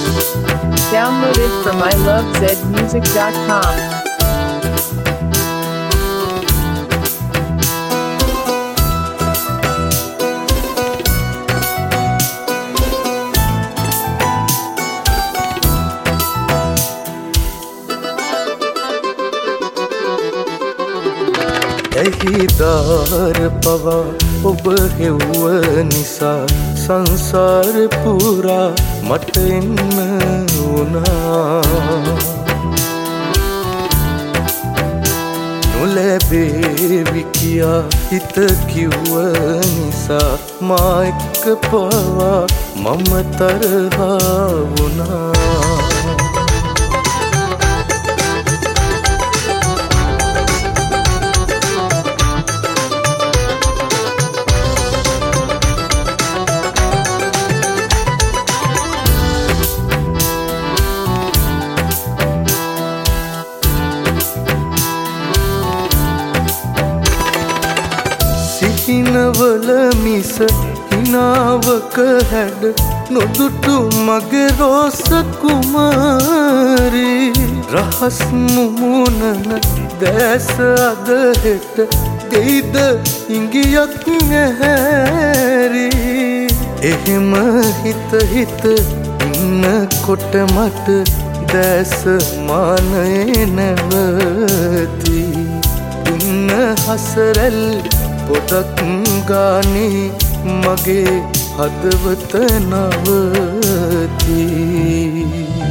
Downloaded from ilovezmusic.com. එහිදාර පවා ඔබ හෙව්ව නිසා සංසාර පුරා මට එන්න වුණා නොලැබේවි කියා හිත කිව්ව නිසා මා එක්ක පවා මම තරහා වුණා හිනවල මිස හිනාවක හැඩ නොදුටු මගේ රෝස කුමාරී රහස් මුමුණන දැස අද හෙට දෙයිද ඉංගියක් නැහැරී එහෙම හිත හිත ඉන්නකොට මට දැස මානයේ නැවතී දුන්න හසරැල් පොඩක් ගානේ මගේ හදවත නවතී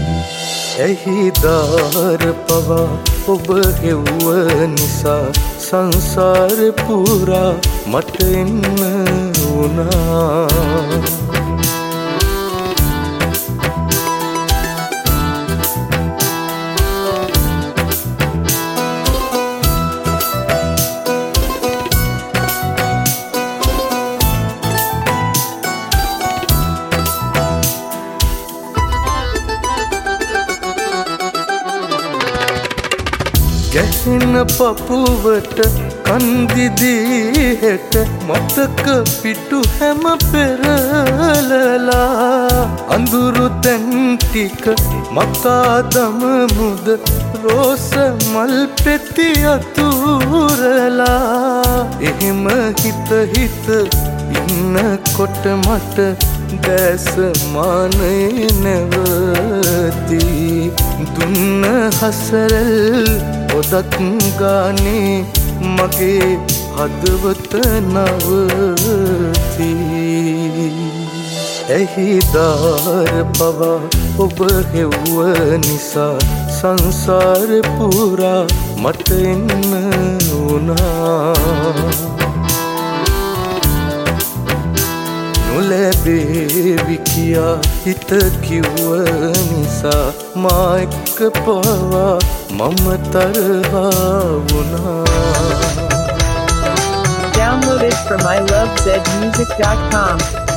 එහිදාර පවා ඔබ හෙව්ව නිසා සංසාර පුරා මට එන්න වුණා ගැහෙන පපුවට කන්දිදී හෙට මතක පිටු හැම පෙරලලා අඳුරු තැන් ටික මකා දමමුද රෝස මල් පෙති අතුරලා එහෙම හිත හිත ඉන්නකොට මට දැස මානේ නැවතී දුන්න හසරල් පොදක් ගානේ මගේ හදවත නවතී එහිදාර පවා ඔබ හෙව්ව නිසා සංසාර පුරා මට එන්න වුණා නොලැබේවි කියා හිත කිව්ව නිසා මා එක්ක පවා මම තරහා වුණා Downloaded from ilovezmusic.com.